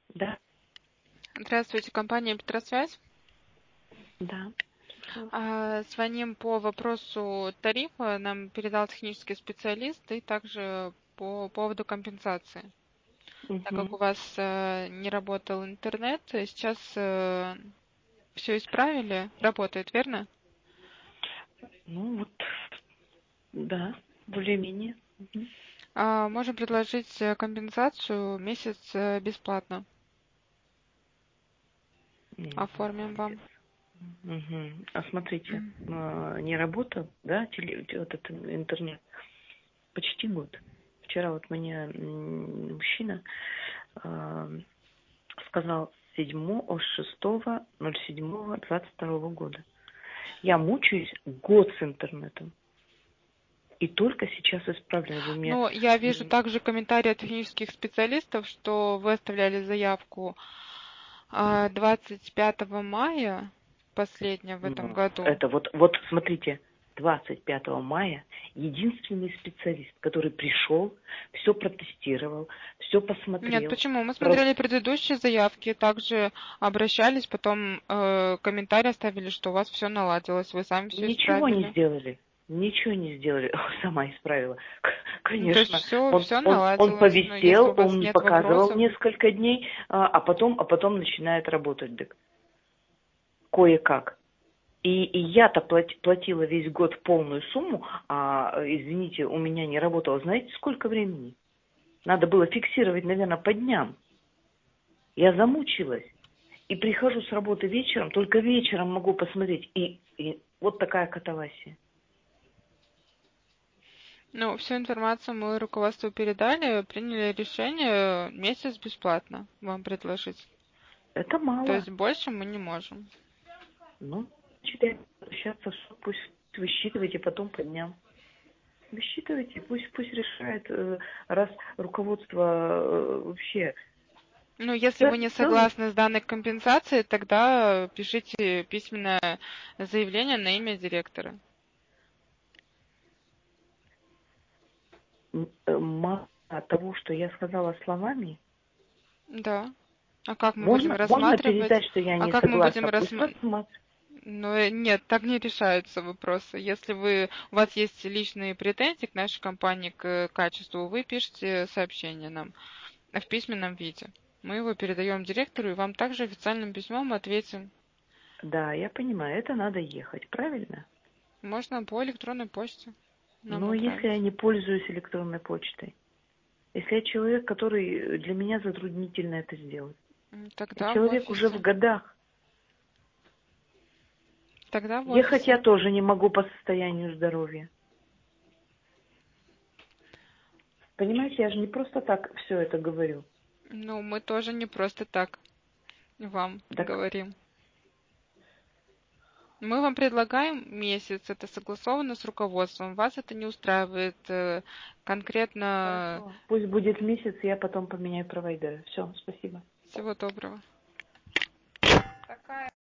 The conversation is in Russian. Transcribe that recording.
Да, Здравствуйте, компания Петросвязь. да. Звоним по вопросу тарифа. Нам передал технический специалист и также по поводу компенсации. Так как у Мгм. вас не работал интернет, сейчас все исправили, работает, верно? Ну вот, да, более-менее. Мгм. Можем предложить компенсацию месяц бесплатно. Оформим Месяц. вам. Мгм. А смотрите, М. не работал, да, вот этот интернет почти год. Вчера вот мне мужчина а, сказал 6.07.22 года. Я мучаюсь год с интернетом. И только сейчас исправлен. Вы мне... Но я вижу также комментарии от технических специалистов, что вы оставляли заявку 25 мая, последняя в этом Ну, году. это вот смотрите, 25 мая единственный специалист, который пришел, все протестировал, все Нет, посмотрел. почему? Мы смотрели предыдущие заявки, также обращались, потом комментарий оставили, что у вас все наладилось, вы сами все Ничего не исправили. сделали. Ничего не сделали. Сама исправила. Ну, то есть Конечно. все Он наладилось, но если повисел, у вас он нет показывал вопросов, несколько дней, а потом начинает работать. Так, кое-как. И я-то платила весь год полную сумму, извините, у меня не работало, знаете, сколько времени? Надо было фиксировать, наверное, по дням. Я замучилась. И прихожу с работы вечером, только вечером могу посмотреть. И вот такая катавасия. ну, всю информацию мы руководству передали, приняли решение месяц бесплатно вам предложить. Это То мало. есть больше мы не можем. Ну, значит, я буду обращаться в суд, пусть высчитывайте потом по дням. Высчитывайте, пусть решает, раз руководство вообще Ну, если вы не целый. согласны с данной компенсацией, тогда пишите письменное заявление на имя директора. Мало того, что я сказала словами, Да. А как мы будем можно рассматривать? передать, что я А не как мы согласна, будем пусть рассматривать? рассматривают. Ну, нет, так не решаются вопросы. Если у вас есть личные претензии к нашей компании, к качеству, вы пишете сообщение нам в письменном виде. Мы его передаем директору и вам также официальным письмом ответим. Да, я понимаю, это надо ехать, правильно? Можно по электронной почте нам Но если я направить. не пользуюсь электронной почтой, если я человек, который для меня затруднительно это сделать, я Тогда в человек уже в офисе. годах, Тогда в ехать я офисе. тоже не могу по состоянию здоровья. Понимаете, я же не просто так все это говорю. Ну, мы тоже не просто так вам Так, говорим. Мы вам предлагаем месяц, это согласовано с руководством. Вас это не устраивает конкретно. хорошо. Пусть будет месяц, я потом поменяю провайдера. Все, спасибо. Всего доброго. Такая